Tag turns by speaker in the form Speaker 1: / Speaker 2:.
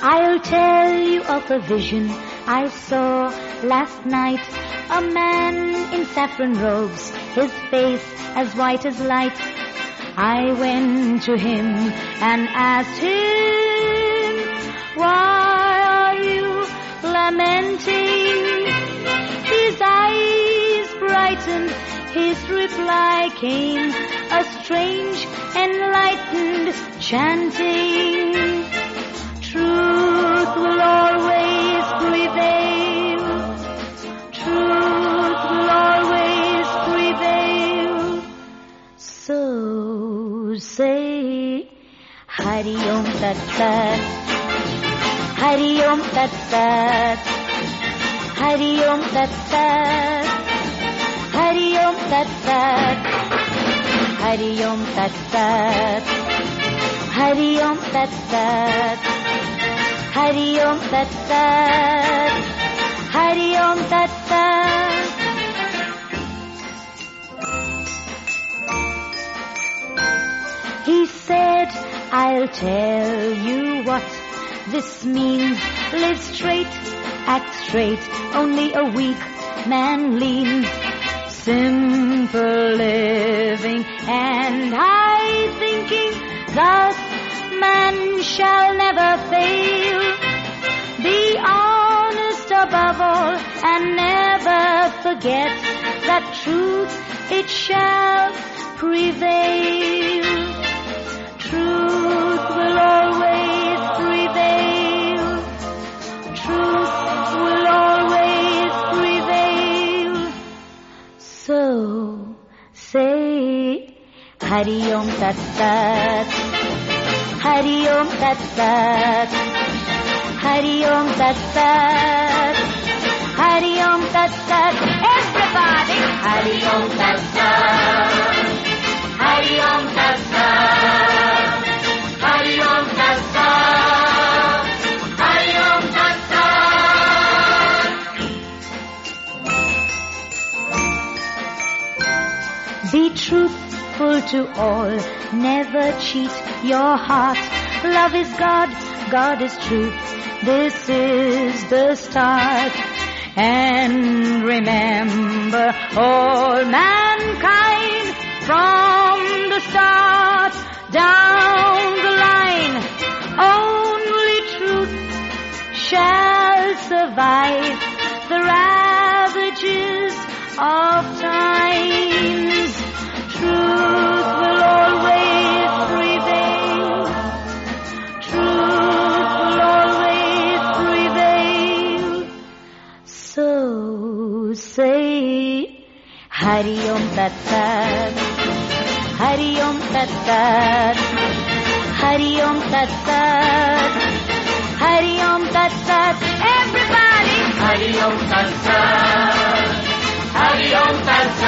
Speaker 1: I'll tell you of a vision I saw last night. A man in saffron robes, his face as white as light. I went to him and asked him, why are you lamenting? His eyes brightened, his reply came, a strange, enlightened chanting. Truth will always prevail. Truth will always prevail. So say Hari Om Tat Sat, Hari Om Tat Sat, Hari Om Tat Sat, Hari Om Tat Sat, Hari Om Tat Sat, Hari Om Tat Sat, Hari Om Tat Sat, Hari Om Tat Sat. He said, I'll tell you what this means. Live straight, act straight, only a weak man leans. Simple living and high thinking, thus man shall never fail. Be honest above all and never forget that truth, it shall prevail. Truth will always prevail. Truth will always prevail. So say Hari Om Tat Sat, Hari Om Tat Sat, Hari Om Tat Sat, Hari Om Tat Sat. Everybody! Hari Om Tat Sat, Hari Om Tat Sat, Hari Om Tat Sat, Hari Om Tat Sat. Be truthful to all, never cheat your heart. Love is God, God is truth. This is the start. And remember, all mankind from the start down the line, only truth shall survive the ravages of times. Truth will always prevail. Truth will always prevail. So say Hari Om Tat Sat, Hari Om Tat Sat, Hari Om Tat Sat, Hari Om Tat Sat. Everybody!
Speaker 2: Hari Om Tat Sat, Hari Om Tat Sat.